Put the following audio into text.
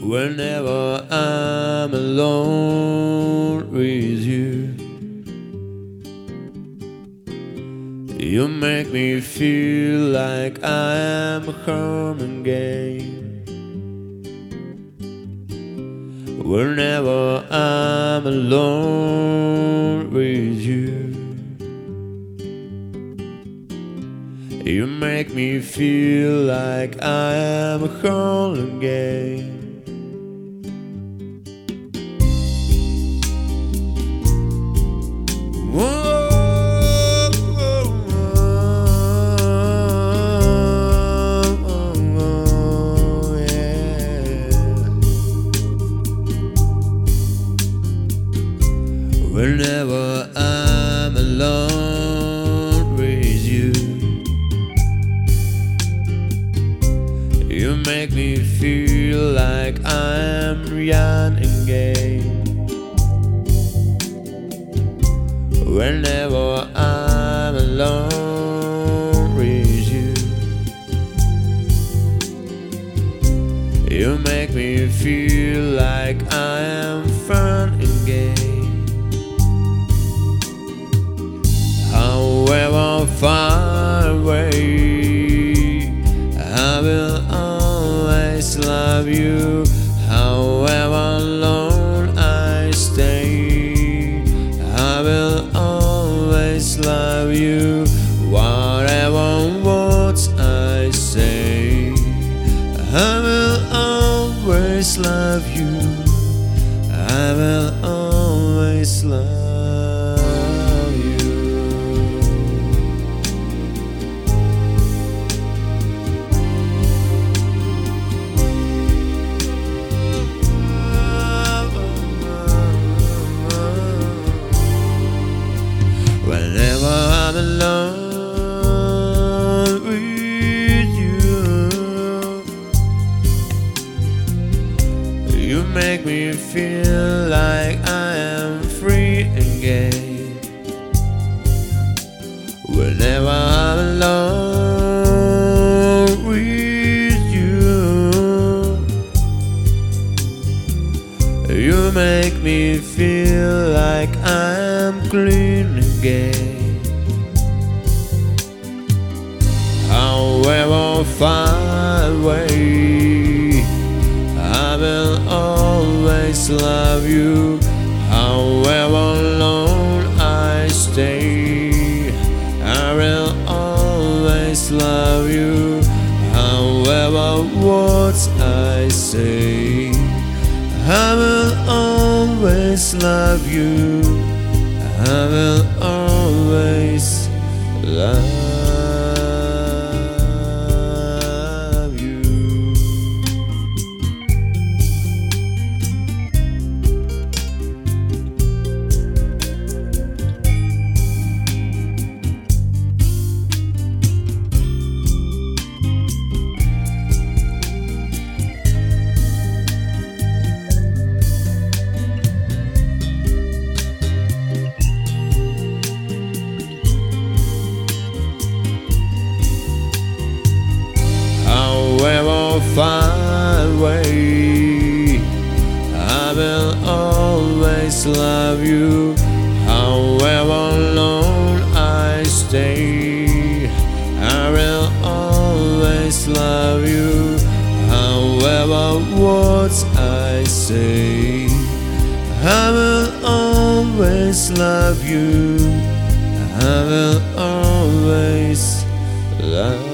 Whenever I'm alone with you, you make me feel like I am home again. Whenever I'm alone with you, you make me feel like I am home again. Whenever I'm alone with you, you make me feel like I'm young again. Whenever I'm alone with you, you make me feel like I am fun again. However far away, I will always love you. However long I stay, I will always love you. Whatever words I say, I will always love you. I will always love you. Whenever I'm alone with you, you make me feel like I am free again. Whenever I'm alone with you, you make me feel like I am clean again. However far away, I will always love you. However long I stay, I will always love you. However words I say, I will always love you. I will always love you. However far away, I will always love you. However long I stay, I will always love you. However words I say, I will always love you. I will always love you.